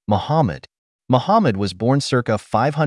Muhammad. Muhammad was born circa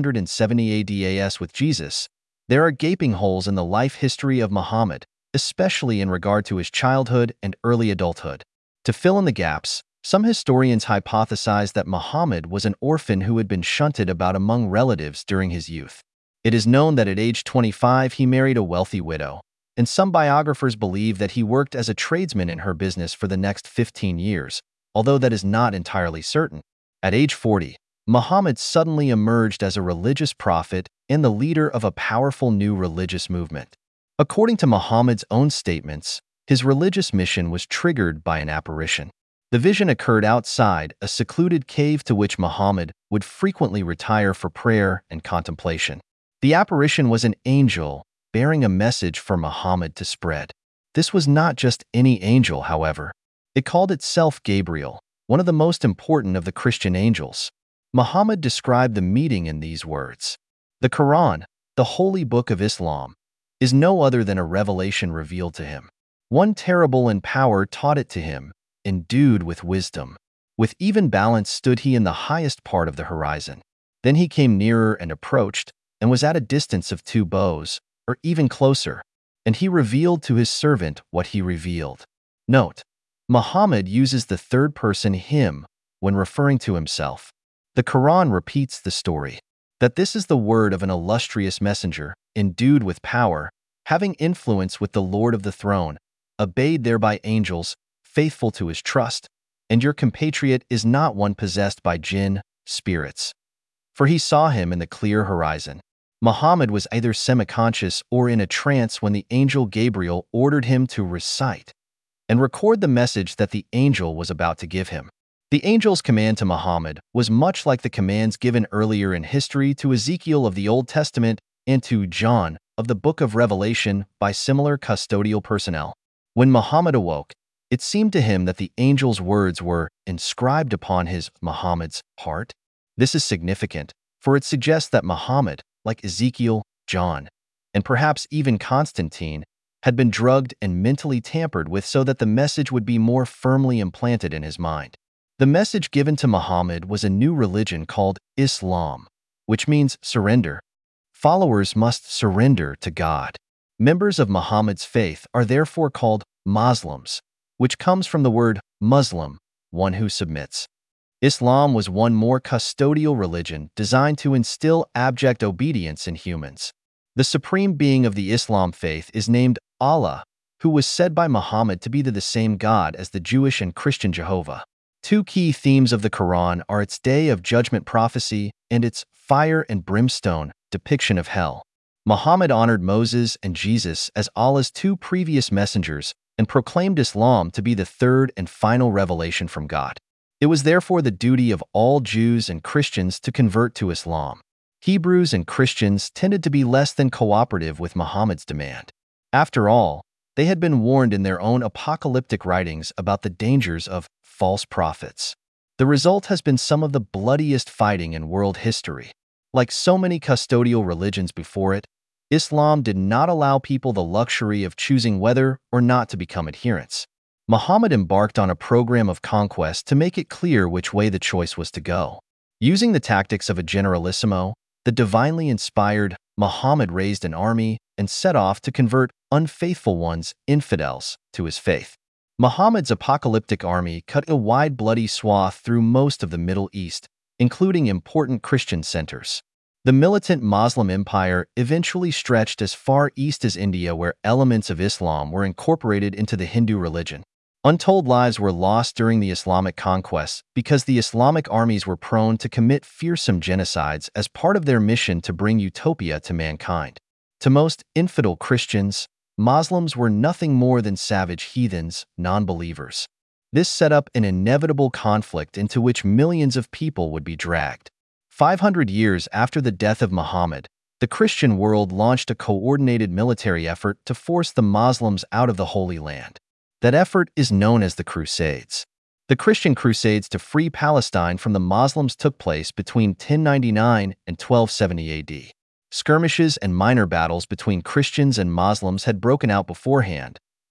570 AD with Jesus. There are gaping holes in the life history of Muhammad, especially in regard to his childhood and early adulthood. To fill in the gaps, some historians hypothesize that Muhammad was an orphan who had been shunted about among relatives during his youth. It is known that at age 25 he married a wealthy widow, and some biographers believe that he worked as a tradesman in her business for the next 15 years, although that is not entirely certain. At age 40, Muhammad suddenly emerged as a religious prophet and the leader of a powerful new religious movement. According to Muhammad's own statements, his religious mission was triggered by an apparition. The vision occurred outside a secluded cave to which Muhammad would frequently retire for prayer and contemplation. The apparition was an angel bearing a message for Muhammad to spread. This was not just any angel, however. It called itself Gabriel, one of the most important of the Christian angels. Muhammad described the meeting in these words: "The Quran, the holy book of Islam, is no other than a revelation revealed to him. One terrible in power taught it to him, endued with wisdom. With even balance stood he in the highest part of the horizon. Then he came nearer and approached, and was at a distance of 2 bows, or even closer, and he revealed to his servant what he revealed." Note: Muhammad uses the third-person him when referring to himself. The Quran repeats the story, that this is the word of an illustrious messenger, endued with power, having influence with the Lord of the throne, obeyed thereby angels, faithful to his trust, and your compatriot is not one possessed by jinn, spirits. For he saw him in the clear horizon. Muhammad was either semi-conscious or in a trance when the angel Gabriel ordered him to recite and record the message that the angel was about to give him. The angel's command to Muhammad was much like the commands given earlier in history to Ezekiel of the Old Testament and to John of the Book of Revelation by similar custodial personnel. When Muhammad awoke, it seemed to him that the angel's words were inscribed upon Muhammad's heart. This is significant, for it suggests that Muhammad, like Ezekiel, John, and perhaps even Constantine, had been drugged and mentally tampered with so that the message would be more firmly implanted in his mind. The message given to Muhammad was a new religion called Islam, which means surrender. Followers must surrender to God. Members of Muhammad's faith are therefore called Muslims, which comes from the word Muslim, one who submits. Islam was one more custodial religion designed to instill abject obedience in humans. The supreme being of the Islam faith is named Allah, who was said by Muhammad to be the same God as the Jewish and Christian Jehovah. 2 key themes of the Quran are its Day of Judgment prophecy and its fire and brimstone depiction of hell. Muhammad honored Moses and Jesus as Allah's 2 previous messengers and proclaimed Islam to be the third and final revelation from God. It was therefore the duty of all Jews and Christians to convert to Islam. Hebrews and Christians tended to be less than cooperative with Muhammad's demand. After all, they had been warned in their own apocalyptic writings about the dangers of false prophets. The result has been some of the bloodiest fighting in world history. Like so many custodial religions before it, Islam did not allow people the luxury of choosing whether or not to become adherents. Muhammad embarked on a program of conquest to make it clear which way the choice was to go. Using the tactics of a generalissimo, the divinely inspired Muhammad raised an army and set off to convert unfaithful ones, infidels, to his faith. Muhammad's apocalyptic army cut a wide bloody swath through most of the Middle East, including important Christian centers. The militant Muslim empire eventually stretched as far east as India, where elements of Islam were incorporated into the Hindu religion. Untold lives were lost during the Islamic conquests because the Islamic armies were prone to commit fearsome genocides as part of their mission to bring utopia to mankind. To most infidel Christians, Muslims were nothing more than savage heathens, non-believers. This set up an inevitable conflict into which millions of people would be dragged. 500 years after the death of Muhammad, the Christian world launched a coordinated military effort to force the Muslims out of the Holy Land. That effort is known as the Crusades. The Christian Crusades to free Palestine from the Muslims took place between 1099 and 1270 AD. Skirmishes and minor battles between Christians and Muslims had broken out beforehand,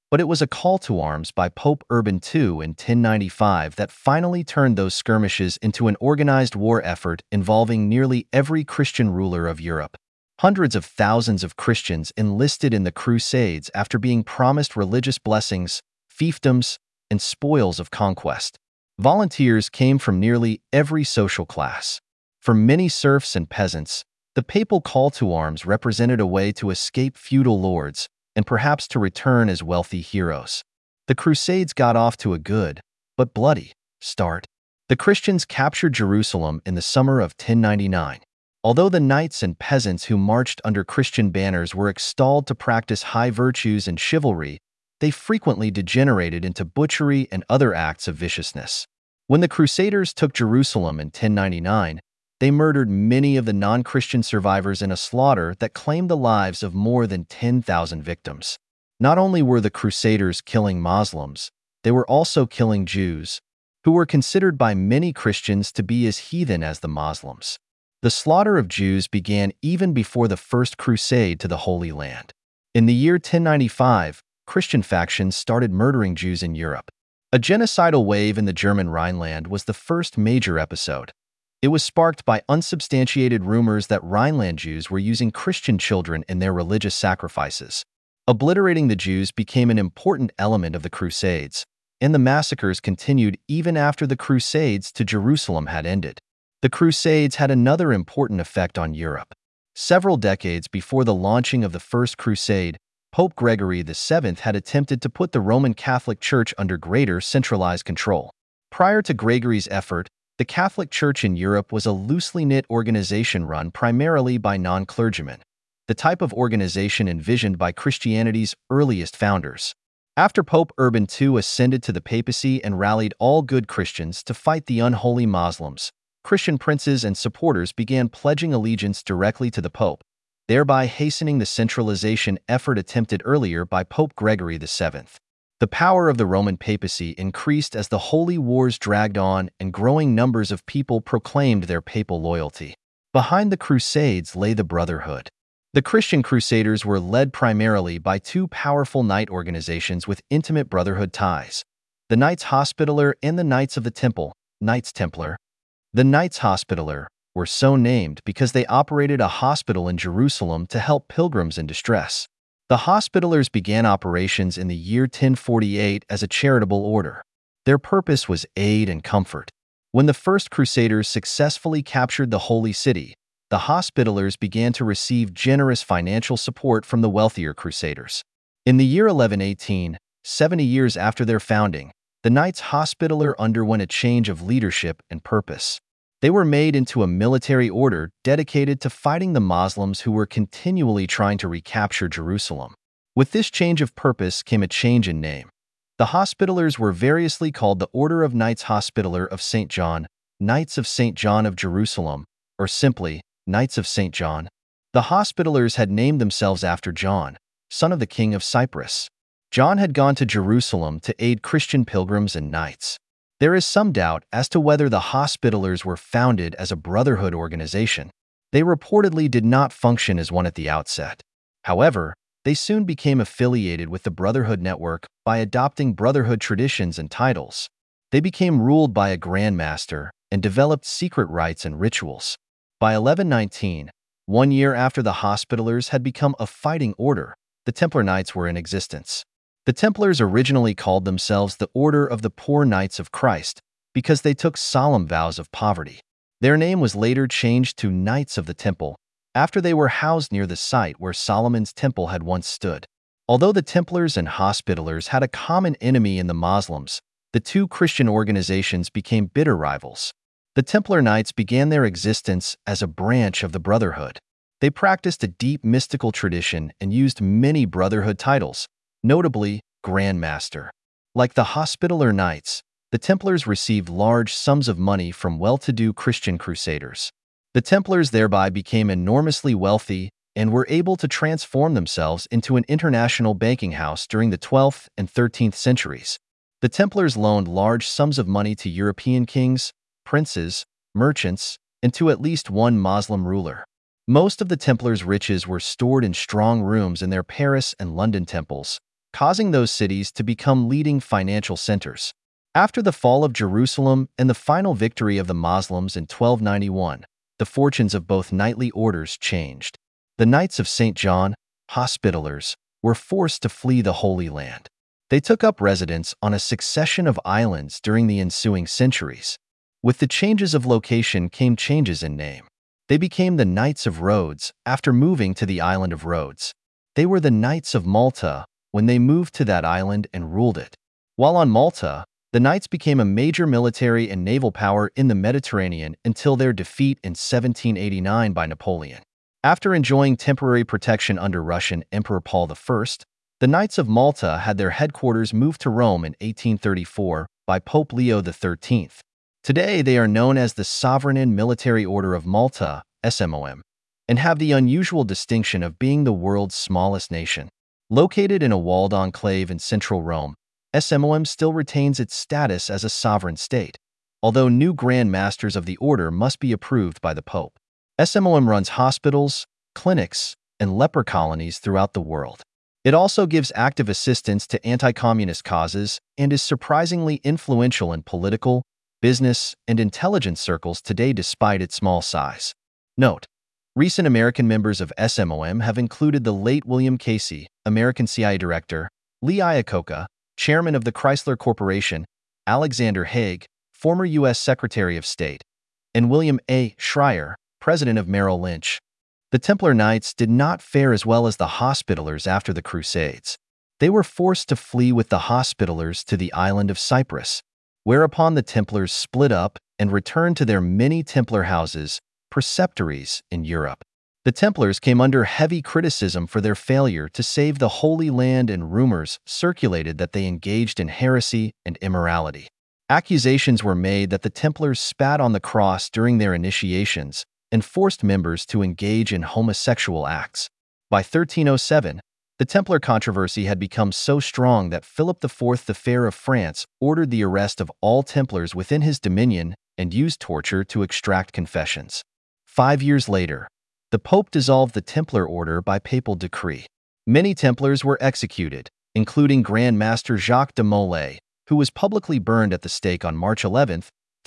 But it was a call to arms by Pope Urban II in 1095 that finally turned those skirmishes into an organized war effort involving nearly every Christian ruler of Europe. Hundreds of thousands of Christians enlisted in the Crusades after being promised religious blessings, fiefdoms, and spoils of conquest. Volunteers came from nearly every social class. For many serfs and peasants, the papal call to arms represented a way to escape feudal lords and perhaps to return as wealthy heroes. The Crusades got off to a good, but bloody, start. The Christians captured Jerusalem in the summer of 1099. Although the knights and peasants who marched under Christian banners were extolled to practice high virtues and chivalry, they frequently degenerated into butchery and other acts of viciousness. When the Crusaders took Jerusalem in 1099, they murdered many of the non-Christian survivors in a slaughter that claimed the lives of more than 10,000 victims. Not only were the Crusaders killing Muslims, they were also killing Jews, who were considered by many Christians to be as heathen as the Muslims. The slaughter of Jews began even before the First Crusade to the Holy Land. In the year 1095, Christian factions started murdering Jews in Europe. A genocidal wave in the German Rhineland was the first major episode. It was sparked by unsubstantiated rumors that Rhineland Jews were using Christian children in their religious sacrifices. Obliterating the Jews became an important element of the Crusades, and the massacres continued even after the Crusades to Jerusalem had ended. The Crusades had another important effect on Europe. Several decades before the launching of the First Crusade, Pope Gregory VII had attempted to put the Roman Catholic Church under greater centralized control. Prior to Gregory's effort, the Catholic Church in Europe was a loosely knit organization run primarily by non-clergymen, the type of organization envisioned by Christianity's earliest founders. After Pope Urban II ascended to the papacy and rallied all good Christians to fight the unholy Muslims, Christian princes and supporters began pledging allegiance directly to the Pope, thereby hastening the centralization effort attempted earlier by Pope Gregory VII. The power of the Roman papacy increased as the holy wars dragged on and growing numbers of people proclaimed their papal loyalty. Behind the Crusades lay the Brotherhood. The Christian Crusaders were led primarily by two powerful knight organizations with intimate brotherhood ties: the Knights Hospitaller and the Knights of the Temple, Knights Templar. The Knights Hospitaller were so named because they operated a hospital in Jerusalem to help pilgrims in distress. The Hospitallers began operations in the year 1048 as a charitable order. Their purpose was aid and comfort. When the First Crusaders successfully captured the Holy City, the Hospitallers began to receive generous financial support from the wealthier Crusaders. In the year 1118, 70 years after their founding, the Knights Hospitaller underwent a change of leadership and purpose. They were made into a military order dedicated to fighting the Muslims who were continually trying to recapture Jerusalem. With this change of purpose came a change in name. The Hospitallers were variously called the Order of Knights Hospitaller of St. John, Knights of St. John of Jerusalem, or simply Knights of St. John. The Hospitallers had named themselves after John, son of the King of Cyprus. John had gone to Jerusalem to aid Christian pilgrims and knights. There is some doubt as to whether the Hospitallers were founded as a brotherhood organization. They reportedly did not function as one at the outset. However, they soon became affiliated with the Brotherhood network by adopting Brotherhood traditions and titles. They became ruled by a Grand Master and developed secret rites and rituals. By 1119, 1 year after the Hospitallers had become a fighting order, the Templar Knights were in existence. The Templars originally called themselves the Order of the Poor Knights of Christ because they took solemn vows of poverty. Their name was later changed to Knights of the Temple after they were housed near the site where Solomon's temple had once stood. Although the Templars and Hospitallers had a common enemy in the Muslims, the two Christian organizations became bitter rivals. The Templar Knights began their existence as a branch of the Brotherhood. They practiced a deep mystical tradition and used many Brotherhood titles, notably Grand Master. Like the Hospitaller Knights, the Templars received large sums of money from well-to-do Christian crusaders. The Templars thereby became enormously wealthy and were able to transform themselves into an international banking house during the 12th and 13th centuries. The Templars loaned large sums of money to European kings, princes, merchants, and to at least one Muslim ruler. Most of the Templars' riches were stored in strong rooms in their Paris and London temples, causing those cities to become leading financial centers. After the fall of Jerusalem and the final victory of the Muslims in 1291, the fortunes of both knightly orders changed. The Knights of St. John, Hospitallers, were forced to flee the Holy Land. They took up residence on a succession of islands during the ensuing centuries. With the changes of location came changes in name. They became the Knights of Rhodes after moving to the island of Rhodes. They were the Knights of Malta when they moved to that island and ruled it. While on Malta, the Knights became a major military and naval power in the Mediterranean until their defeat in 1789 by Napoleon. After enjoying temporary protection under Russian Emperor Paul I, the Knights of Malta had their headquarters moved to Rome in 1834 by Pope Leo XIII. Today, they are known as the Sovereign and Military Order of Malta, SMOM, and have the unusual distinction of being the world's smallest nation. Located in a walled enclave in central Rome, SMOM still retains its status as a sovereign state, although new Grand Masters of the order must be approved by the Pope. SMOM runs hospitals, clinics, and leper colonies throughout the world. It also gives active assistance to anti-communist causes and is surprisingly influential in political, business, and intelligence circles today despite its small size. Note: recent American members of SMOM have included the late William Casey, American CIA Director, Lee Iacocca, Chairman of the Chrysler Corporation, Alexander Haig, former U.S. Secretary of State, and William A. Schreier, President of Merrill Lynch. The Templar Knights did not fare as well as the Hospitallers after the Crusades. They were forced to flee with the Hospitallers to the island of Cyprus, whereupon the Templars split up and returned to their many Templar houses, preceptories, in Europe. The Templars came under heavy criticism for their failure to save the Holy Land, and rumors circulated that they engaged in heresy and immorality. Accusations were made that the Templars spat on the cross during their initiations and forced members to engage in homosexual acts. By 1307, the Templar controversy had become so strong that Philip IV the Fair of France ordered the arrest of all Templars within his dominion and used torture to extract confessions. 5 years later, the Pope dissolved the Templar order by papal decree. Many Templars were executed, including Grand Master Jacques de Molay, who was publicly burned at the stake on March 11,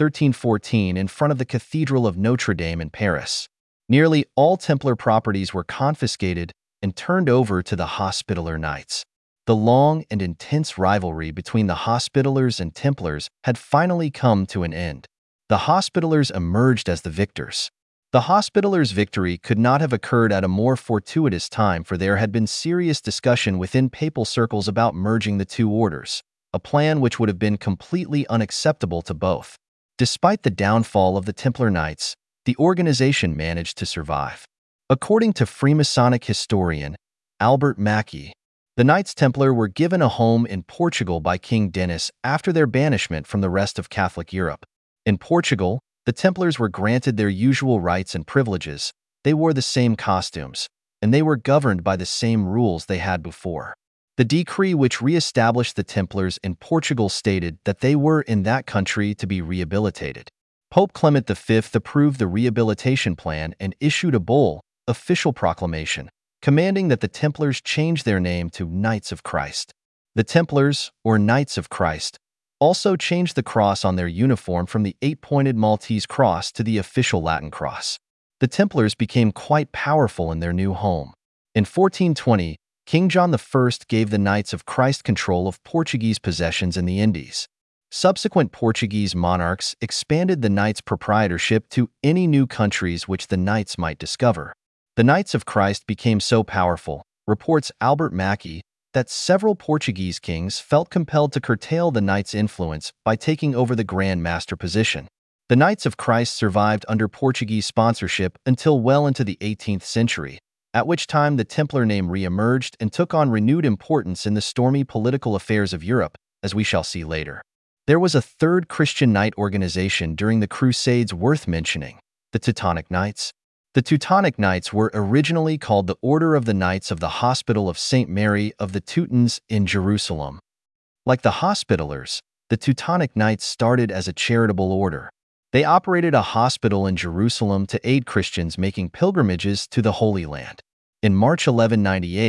1314, in front of the Cathedral of Notre Dame in Paris. Nearly all Templar properties were confiscated and turned over to the Hospitaller Knights. The long and intense rivalry between the Hospitallers and Templars had finally come to an end. The Hospitallers emerged as the victors. The Hospitallers' victory could not have occurred at a more fortuitous time, for there had been serious discussion within papal circles about merging the two orders, a plan which would have been completely unacceptable to both. Despite the downfall of the Templar Knights, the organization managed to survive. According to Freemasonic historian Albert Mackey, the Knights Templar were given a home in Portugal by King Denis after their banishment from the rest of Catholic Europe. In Portugal, the Templars were granted their usual rights and privileges, they wore the same costumes, and they were governed by the same rules they had before. The decree which re-established the Templars in Portugal stated that they were in that country to be rehabilitated. Pope Clement V approved the rehabilitation plan and issued a bull, official proclamation, commanding that the Templars change their name to Knights of Christ. The Templars, or Knights of Christ, also changed the cross on their uniform from the 8-pointed Maltese cross to the official Latin cross. The Templars became quite powerful in their new home. In 1420, King John I gave the Knights of Christ control of Portuguese possessions in the Indies. Subsequent Portuguese monarchs expanded the Knights' proprietorship to any new countries which the Knights might discover. The Knights of Christ became so powerful, reports Albert Mackey, that several Portuguese kings felt compelled to curtail the Knights' influence by taking over the Grand Master position. The Knights of Christ survived under Portuguese sponsorship until well into the 18th century, at which time the Templar name re-emerged and took on renewed importance in the stormy political affairs of Europe, as we shall see later. There was a third Christian knight organization during the Crusades worth mentioning, the Teutonic Knights. The Teutonic Knights were originally called the Order of the Knights of the Hospital of St. Mary of the Teutons in Jerusalem. Like the Hospitallers, the Teutonic Knights started as a charitable order. They operated a hospital in Jerusalem to aid Christians making pilgrimages to the Holy Land. In March 1198,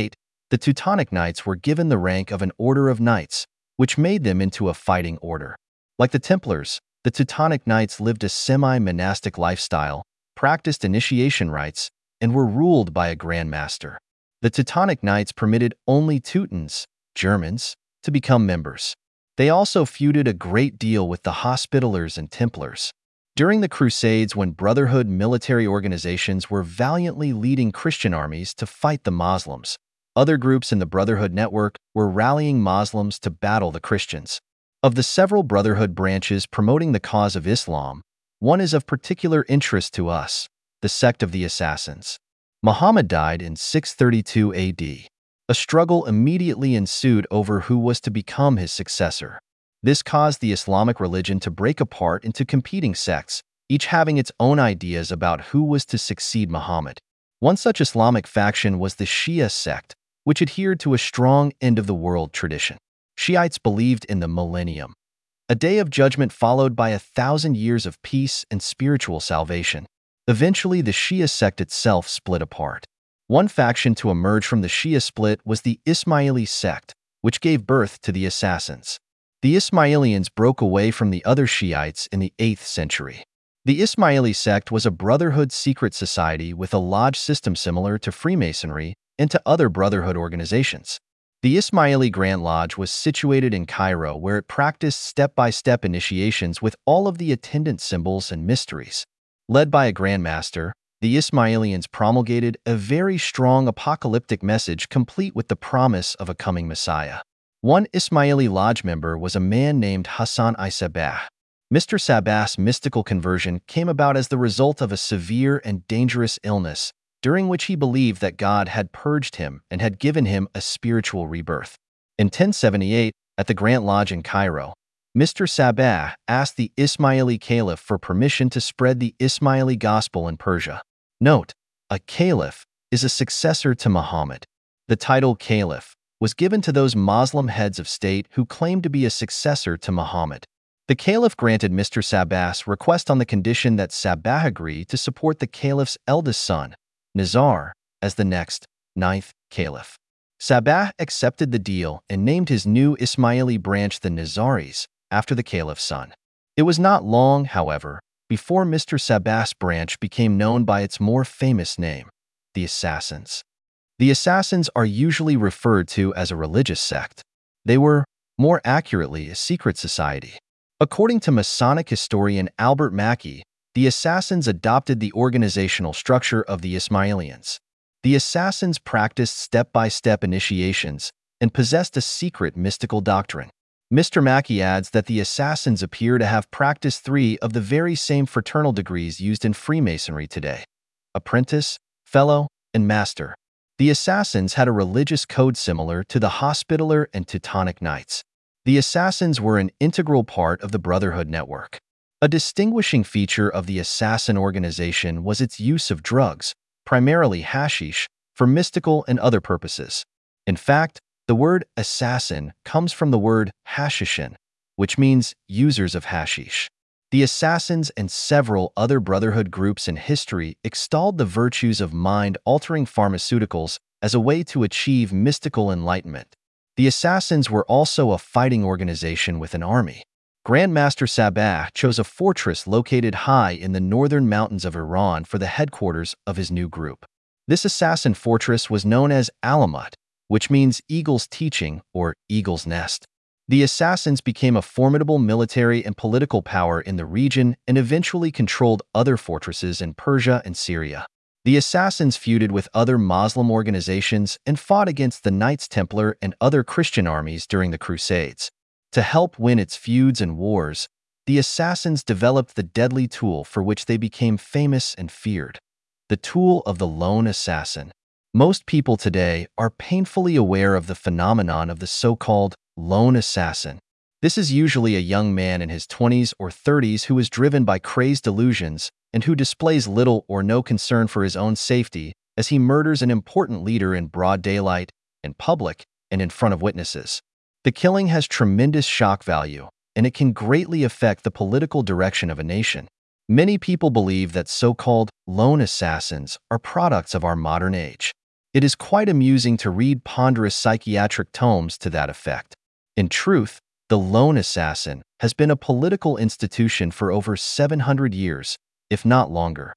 The Teutonic Knights were given the rank of an order of knights, which made them into a fighting order. Like the Templars, the Teutonic Knights lived a semi-monastic lifestyle, practiced initiation rites, and were ruled by a Grand Master. The Teutonic Knights permitted only Teutons, Germans, to become members. They also feuded a great deal with the Hospitallers and Templars. During the Crusades, when Brotherhood military organizations were valiantly leading Christian armies to fight the Muslims, other groups in the Brotherhood network were rallying Muslims to battle the Christians. Of the several Brotherhood branches promoting the cause of Islam, one is of particular interest to us, the sect of the Assassins. Muhammad died in 632 AD. A struggle immediately ensued over who was to become his successor. This caused the Islamic religion to break apart into competing sects, each having its own ideas about who was to succeed Muhammad. One such Islamic faction was the Shia sect, which adhered to a strong end-of-the-world tradition. Shiites believed in the millennium, a day of judgment followed by 1,000 years of peace and spiritual salvation. Eventually, the Shia sect itself split apart. One faction to emerge from the Shia split was the Ismaili sect, which gave birth to the Assassins. The Ismailians broke away from the other Shiites in the 8th century. The Ismaili sect was a brotherhood secret society with a lodge system similar to Freemasonry and to other brotherhood organizations. The Ismaili Grand Lodge was situated in Cairo, where it practiced step-by-step initiations with all of the attendant symbols and mysteries. Led by a Grand Master, the Ismailians promulgated a very strong apocalyptic message complete with the promise of a coming Messiah. One Ismaili lodge member was a man named Hassan I-Sabah. Mr. Sabah's mystical conversion came about as the result of a severe and dangerous illness, during which he believed that God had purged him and had given him a spiritual rebirth. In 1078, at the Grand Lodge in Cairo, Mr. Sabah asked the Ismaili Caliph for permission to spread the Ismaili gospel in Persia. Note, a caliph is a successor to Muhammad. The title caliph was given to those Muslim heads of state who claimed to be a successor to Muhammad. The caliph granted Mr. Sabah's request on the condition that Sabah agree to support the caliph's eldest son, Nizar, as the next, 9th caliph. Sabah accepted the deal and named his new Ismaili branch the Nizaris, after the caliph's son. It was not long, however, before Mr. Sabah's branch became known by its more famous name, the Assassins. The Assassins are usually referred to as a religious sect. They were, more accurately, a secret society. According to Masonic historian Albert Mackey, the Assassins adopted the organizational structure of the Ismailians. The Assassins practiced step-by-step initiations and possessed a secret mystical doctrine. Mr. Mackey adds that the Assassins appear to have practiced 3 of the very same fraternal degrees used in Freemasonry today: apprentice, fellow, and master. The Assassins had a religious code similar to the Hospitaller and Teutonic Knights. The Assassins were an integral part of the Brotherhood network. A distinguishing feature of the Assassin organization was its use of drugs, primarily hashish, for mystical and other purposes. In fact, the word assassin comes from the word hashishin, which means users of hashish. The Assassins and several other Brotherhood groups in history extolled the virtues of mind-altering pharmaceuticals as a way to achieve mystical enlightenment. The Assassins were also a fighting organization with an army. Grand Master Sabah chose a fortress located high in the northern mountains of Iran for the headquarters of his new group. This assassin fortress was known as Alamut, which means eagle's teaching or eagle's nest. The Assassins became a formidable military and political power in the region and eventually controlled other fortresses in Persia and Syria. The Assassins feuded with other Muslim organizations and fought against the Knights Templar and other Christian armies during the Crusades. To help win its feuds and wars, the Assassins developed the deadly tool for which they became famous and feared: the tool of the lone assassin. Most people today are painfully aware of the phenomenon of the so-called lone assassin. This is usually a young man in his 20s or 30s who is driven by crazed delusions and who displays little or no concern for his own safety as he murders an important leader in broad daylight, in public, and in front of witnesses. The killing has tremendous shock value, and it can greatly affect the political direction of a nation. Many people believe that so-called lone assassins are products of our modern age. It is quite amusing to read ponderous psychiatric tomes to that effect. In truth, the lone assassin has been a political institution for over 700 years, if not longer.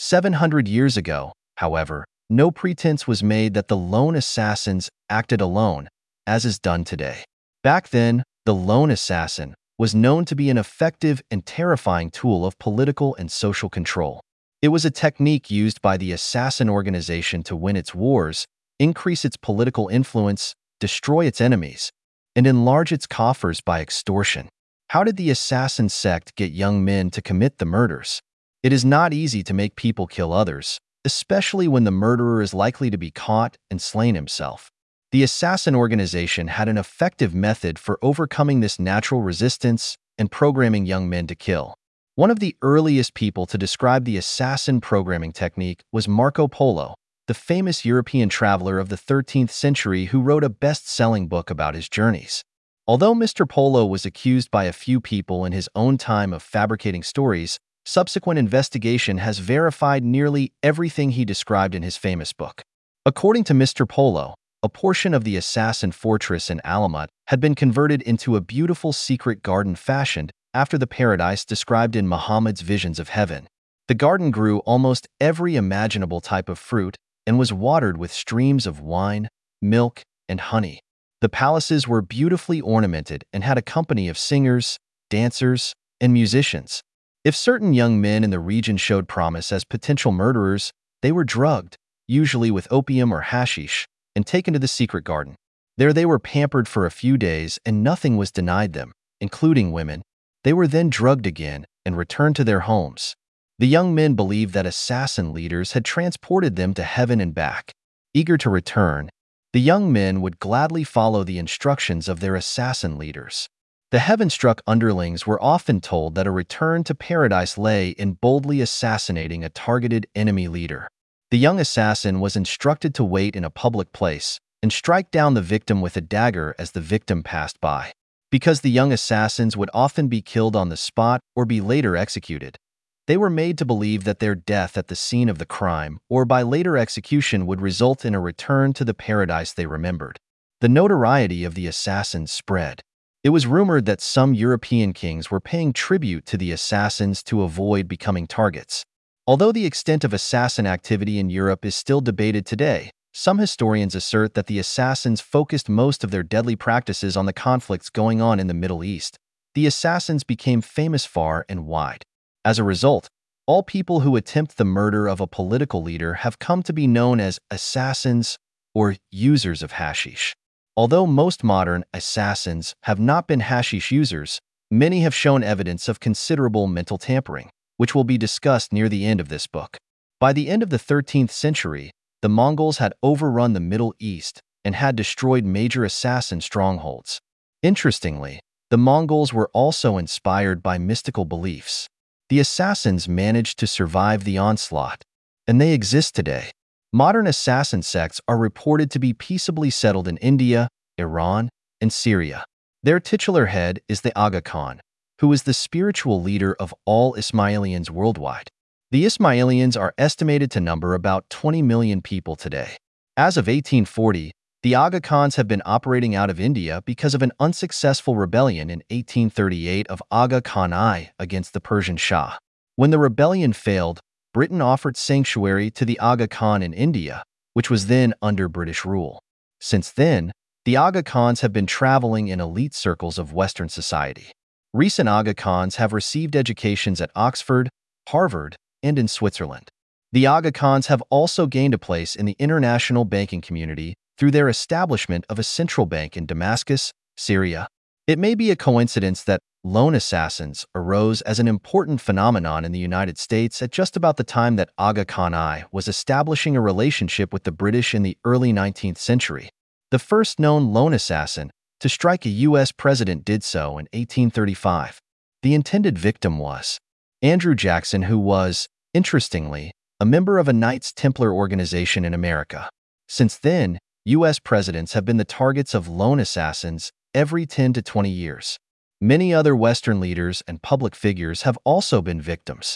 700 years ago, however, no pretense was made that the lone assassins acted alone, as is done today. Back then, the lone assassin was known to be an effective and terrifying tool of political and social control. It was a technique used by the assassin organization to win its wars, increase its political influence, destroy its enemies, and enlarge its coffers by extortion. How did the assassin sect get young men to commit the murders? It is not easy to make people kill others, especially when the murderer is likely to be caught and slain himself. The assassin organization had an effective method for overcoming this natural resistance and programming young men to kill. One of the earliest people to describe the assassin programming technique was Marco Polo, the famous European traveler of the 13th century who wrote a best-selling book about his journeys. Although Mr. Polo was accused by a few people in his own time of fabricating stories, subsequent investigation has verified nearly everything he described in his famous book. According to Mr. Polo, a portion of the assassin fortress in Alamut had been converted into a beautiful secret garden fashioned after the paradise described in Muhammad's visions of heaven. The garden grew almost every imaginable type of fruit and was watered with streams of wine, milk, and honey. The palaces were beautifully ornamented and had a company of singers, dancers, and musicians. If certain young men in the region showed promise as potential murderers, they were drugged, usually with opium or hashish, and taken to the secret garden. There they were pampered for a few days and nothing was denied them, including women. They were then drugged again and returned to their homes. The young men believed that assassin leaders had transported them to heaven and back. Eager to return, the young men would gladly follow the instructions of their assassin leaders. The heaven-struck underlings were often told that a return to paradise lay in boldly assassinating a targeted enemy leader. The young assassin was instructed to wait in a public place and strike down the victim with a dagger as the victim passed by. Because the young assassins would often be killed on the spot or be later executed, they were made to believe that their death at the scene of the crime or by later execution would result in a return to the paradise they remembered. The notoriety of the assassins spread. It was rumored that some European kings were paying tribute to the assassins to avoid becoming targets. Although the extent of assassin activity in Europe is still debated today, some historians assert that the assassins focused most of their deadly practices on the conflicts going on in the Middle East. The assassins became famous far and wide. As a result, all people who attempt the murder of a political leader have come to be known as assassins or users of hashish. Although most modern assassins have not been hashish users, many have shown evidence of considerable mental tampering, which will be discussed near the end of this book. By the end of the 13th century, the Mongols had overrun the Middle East and had destroyed major assassin strongholds. Interestingly, the Mongols were also inspired by mystical beliefs. The assassins managed to survive the onslaught, and they exist today. Modern assassin sects are reported to be peaceably settled in India, Iran, and Syria. Their titular head is the Aga Khan, who is the spiritual leader of all Ismailians worldwide. The Ismailians are estimated to number about 20 million people today. As of 1840, the Aga Khans have been operating out of India because of an unsuccessful rebellion in 1838 of Aga Khan I against the Persian Shah. When the rebellion failed, Britain offered sanctuary to the Aga Khan in India, which was then under British rule. Since then, the Aga Khans have been traveling in elite circles of Western society. Recent Aga Khans have received educations at Oxford, Harvard, and in Switzerland. The Aga Khans have also gained a place in the international banking community through their establishment of a central bank in Damascus, Syria. It may be a coincidence that lone assassins arose as an important phenomenon in the United States at just about the time that Aga Khan I was establishing a relationship with the British in the early 19th century. The first known lone assassin to strike a U.S. president did so in 1835. The intended victim was Andrew Jackson, who was, interestingly, a member of a Knights Templar organization in America. Since then, U.S. presidents have been the targets of lone assassins every 10 to 20 years. Many other Western leaders and public figures have also been victims.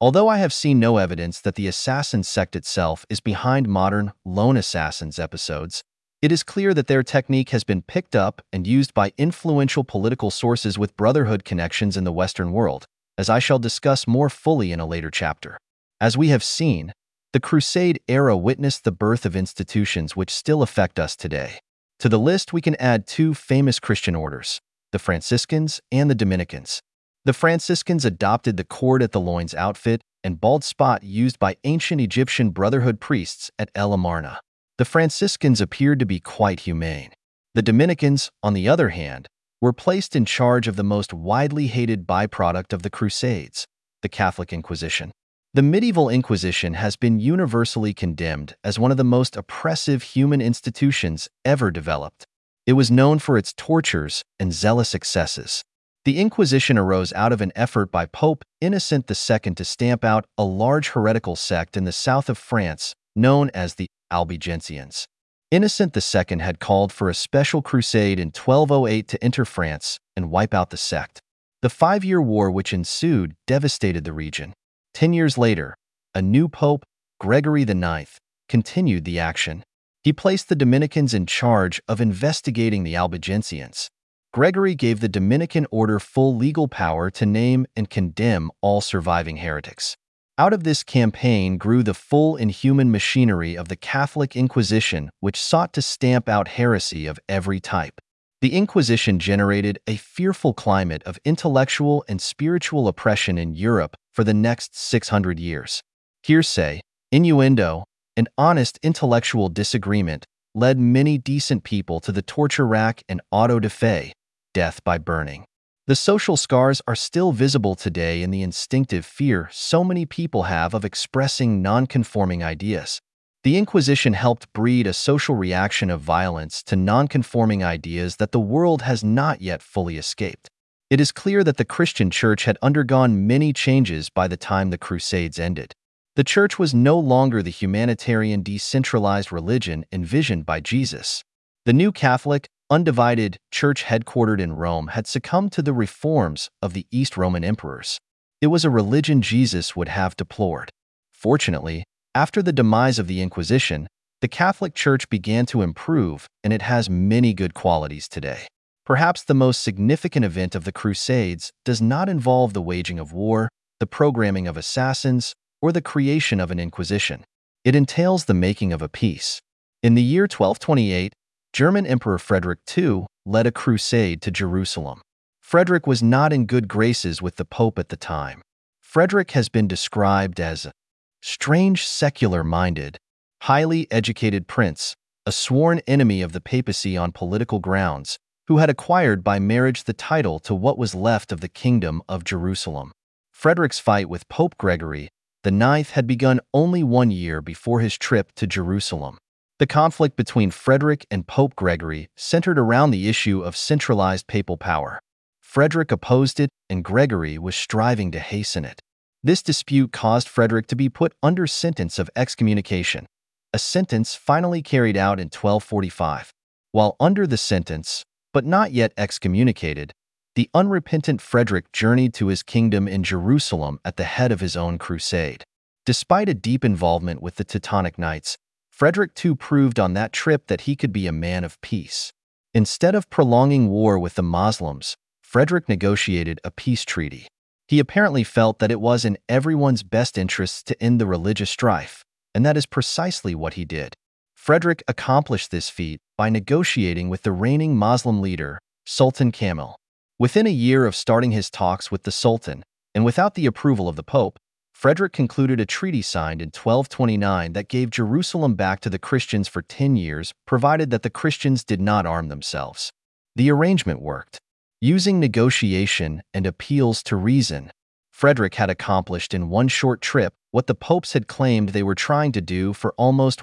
Although I have seen no evidence that the assassin sect itself is behind modern Lone Assassins episodes, it is clear that their technique has been picked up and used by influential political sources with Brotherhood connections in the Western world, as I shall discuss more fully in a later chapter. As we have seen, the Crusade era witnessed the birth of institutions which still affect us today. To the list, we can add two famous Christian orders, the Franciscans and the Dominicans. The Franciscans adopted the cord at the loins outfit and bald spot used by ancient Egyptian Brotherhood priests at El Amarna. The Franciscans appeared to be quite humane. The Dominicans, on the other hand, were placed in charge of the most widely hated byproduct of the Crusades, the Catholic Inquisition. The medieval Inquisition has been universally condemned as one of the most oppressive human institutions ever developed. It was known for its tortures and zealous excesses. The Inquisition arose out of an effort by Pope Innocent II to stamp out a large heretical sect in the south of France known as the Albigensians. Innocent II had called for a special crusade in 1208 to enter France and wipe out the sect. The 5-year war which ensued devastated the region. 10 years later, a new pope, Gregory IX, continued the action. He placed the Dominicans in charge of investigating the Albigensians. Gregory gave the Dominican order full legal power to name and condemn all surviving heretics. Out of this campaign grew the full inhuman machinery of the Catholic Inquisition, which sought to stamp out heresy of every type. The Inquisition generated a fearful climate of intellectual and spiritual oppression in Europe for the next 600 years. Hearsay, innuendo, and honest intellectual disagreement led many decent people to the torture rack and auto da fe, death by burning. The social scars are still visible today in the instinctive fear so many people have of expressing non-conforming ideas. The Inquisition helped breed a social reaction of violence to non-conforming ideas that the world has not yet fully escaped. It is clear that the Christian Church had undergone many changes by the time the Crusades ended. The Church was no longer the humanitarian decentralized religion envisioned by Jesus. The new Catholic, undivided Church headquartered in Rome had succumbed to the reforms of the East Roman emperors. It was a religion Jesus would have deplored. Fortunately, after the demise of the Inquisition, the Catholic Church began to improve, and it has many good qualities today. Perhaps the most significant event of the Crusades does not involve the waging of war, the programming of assassins, or the creation of an Inquisition. It entails the making of a peace. In the year 1228, German Emperor Frederick II led a crusade to Jerusalem. Frederick was not in good graces with the Pope at the time. Frederick has been described as a strange, secular-minded, highly educated prince, a sworn enemy of the papacy on political grounds, who had acquired by marriage the title to what was left of the Kingdom of Jerusalem. Frederick's fight with Pope Gregory IX had begun only 1 year before his trip to Jerusalem. The conflict between Frederick and Pope Gregory centered around the issue of centralized papal power. Frederick opposed it, and Gregory was striving to hasten it. This dispute caused Frederick to be put under sentence of excommunication, a sentence finally carried out in 1245. While under the sentence, but not yet excommunicated, the unrepentant Frederick journeyed to his kingdom in Jerusalem at the head of his own crusade. Despite a deep involvement with the Teutonic Knights, Frederick too proved on that trip that he could be a man of peace. Instead of prolonging war with the Muslims, Frederick negotiated a peace treaty. He apparently felt that it was in everyone's best interests to end the religious strife, and that is precisely what he did. Frederick accomplished this feat by negotiating with the reigning Muslim leader, Sultan Kamil. Within a year of starting his talks with the Sultan, and without the approval of the Pope, Frederick concluded a treaty signed in 1229 that gave Jerusalem back to the Christians for 10 years, provided that the Christians did not arm themselves. The arrangement worked. Using negotiation and appeals to reason, Frederick had accomplished in one short trip what the popes had claimed they were trying to do for almost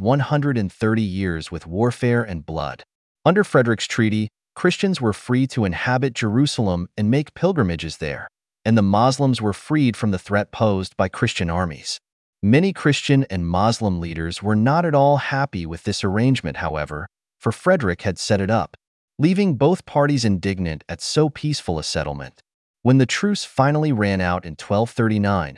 130 years with warfare and blood. Under Frederick's treaty, Christians were free to inhabit Jerusalem and make pilgrimages there, and the Muslims were freed from the threat posed by Christian armies. Many Christian and Muslim leaders were not at all happy with this arrangement, however, for Frederick had set it up, leaving both parties indignant at so peaceful a settlement. When the truce finally ran out in 1239,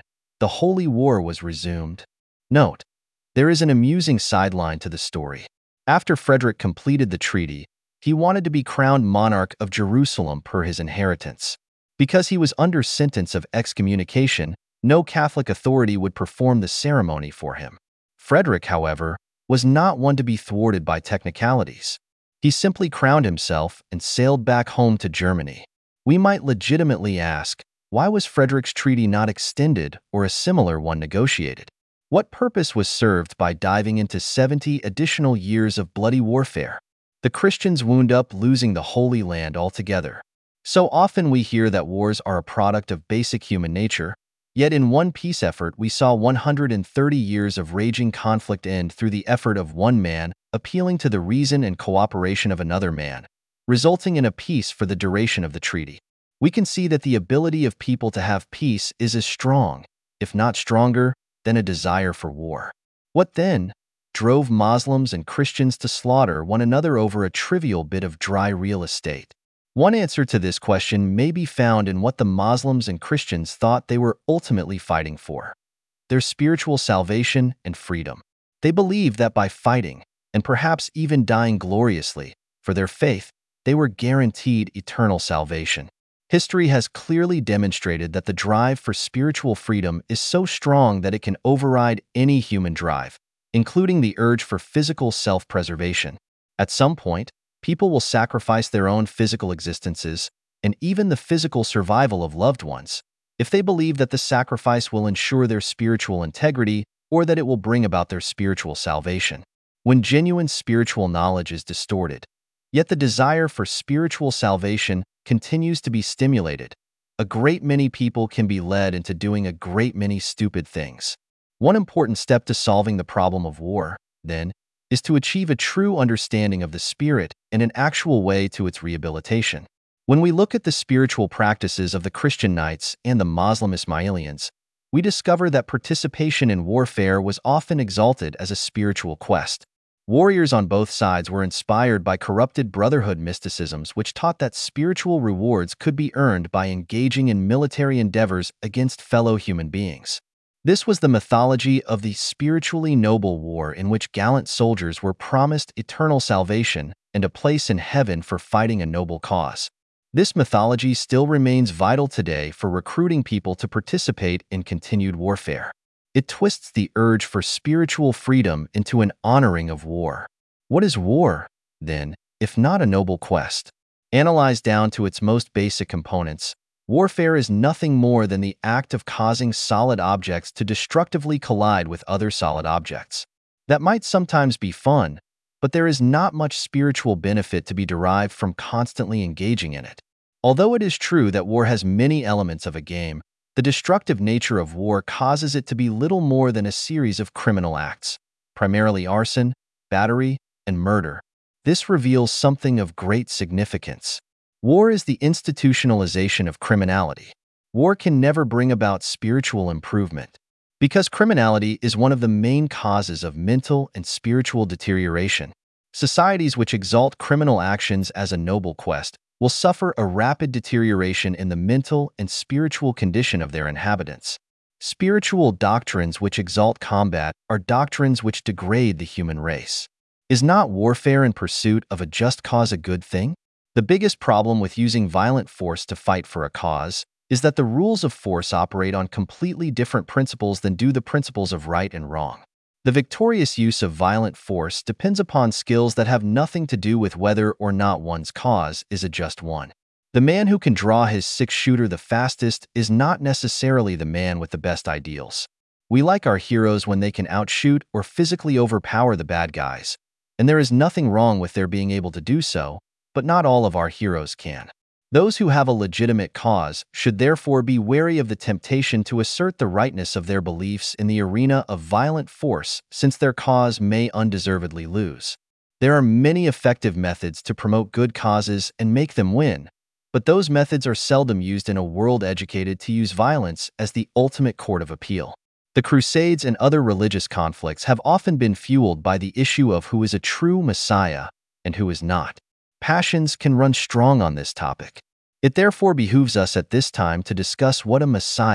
the Holy War was resumed. Note: there is an amusing sideline to the story. After Frederick completed the treaty, he wanted to be crowned monarch of Jerusalem per his inheritance. Because he was under sentence of excommunication, no Catholic authority would perform the ceremony for him. Frederick, however, was not one to be thwarted by technicalities. He simply crowned himself and sailed back home to Germany. We might legitimately ask, why was Frederick's treaty not extended or a similar one negotiated? What purpose was served by diving into 70 additional years of bloody warfare? The Christians wound up losing the Holy Land altogether. So often we hear that wars are a product of basic human nature, yet in one peace effort we saw 130 years of raging conflict end through the effort of one man appealing to the reason and cooperation of another man, resulting in a peace for the duration of the treaty. We can see that the ability of people to have peace is as strong, if not stronger, than a desire for war. What then drove Muslims and Christians to slaughter one another over a trivial bit of dry real estate? One answer to this question may be found in what the Muslims and Christians thought they were ultimately fighting for: their spiritual salvation and freedom. They believed that by fighting, and perhaps even dying gloriously, for their faith, they were guaranteed eternal salvation. History has clearly demonstrated that the drive for spiritual freedom is so strong that it can override any human drive, including the urge for physical self-preservation. At some point, people will sacrifice their own physical existences and even the physical survival of loved ones if they believe that the sacrifice will ensure their spiritual integrity or that it will bring about their spiritual salvation. When genuine spiritual knowledge is distorted, yet the desire for spiritual salvation continues to be stimulated, a great many people can be led into doing a great many stupid things. One important step to solving the problem of war, then, is to achieve a true understanding of the spirit and an actual way to its rehabilitation. When we look at the spiritual practices of the Christian Knights and the Muslim Ismailians, we discover that participation in warfare was often exalted as a spiritual quest. Warriors on both sides were inspired by corrupted brotherhood mysticisms which taught that spiritual rewards could be earned by engaging in military endeavors against fellow human beings. This was the mythology of the spiritually noble war in which gallant soldiers were promised eternal salvation and a place in heaven for fighting a noble cause. This mythology still remains vital today for recruiting people to participate in continued warfare. It twists the urge for spiritual freedom into an honoring of war. What is war, then, if not a noble quest? Analyzed down to its most basic components, warfare is nothing more than the act of causing solid objects to destructively collide with other solid objects. That might sometimes be fun, but there is not much spiritual benefit to be derived from constantly engaging in it. Although it is true that war has many elements of a game, the destructive nature of war causes it to be little more than a series of criminal acts, primarily arson, battery, and murder. This reveals something of great significance. War is the institutionalization of criminality. War can never bring about spiritual improvement, because criminality is one of the main causes of mental and spiritual deterioration. Societies which exalt criminal actions as a noble quest will suffer a rapid deterioration in the mental and spiritual condition of their inhabitants. Spiritual doctrines which exalt combat are doctrines which degrade the human race. Is not warfare in pursuit of a just cause a good thing? The biggest problem with using violent force to fight for a cause is that the rules of force operate on completely different principles than do the principles of right and wrong. The victorious use of violent force depends upon skills that have nothing to do with whether or not one's cause is a just one. The man who can draw his six-shooter the fastest is not necessarily the man with the best ideals. We like our heroes when they can outshoot or physically overpower the bad guys, and there is nothing wrong with their being able to do so, but not all of our heroes can. Those who have a legitimate cause should therefore be wary of the temptation to assert the rightness of their beliefs in the arena of violent force, since their cause may undeservedly lose. There are many effective methods to promote good causes and make them win, but those methods are seldom used in a world educated to use violence as the ultimate court of appeal. The Crusades and other religious conflicts have often been fueled by the issue of who is a true Messiah and who is not. Passions can run strong on this topic. It therefore behooves us at this time to discuss what a Messiah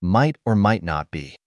might or might not be.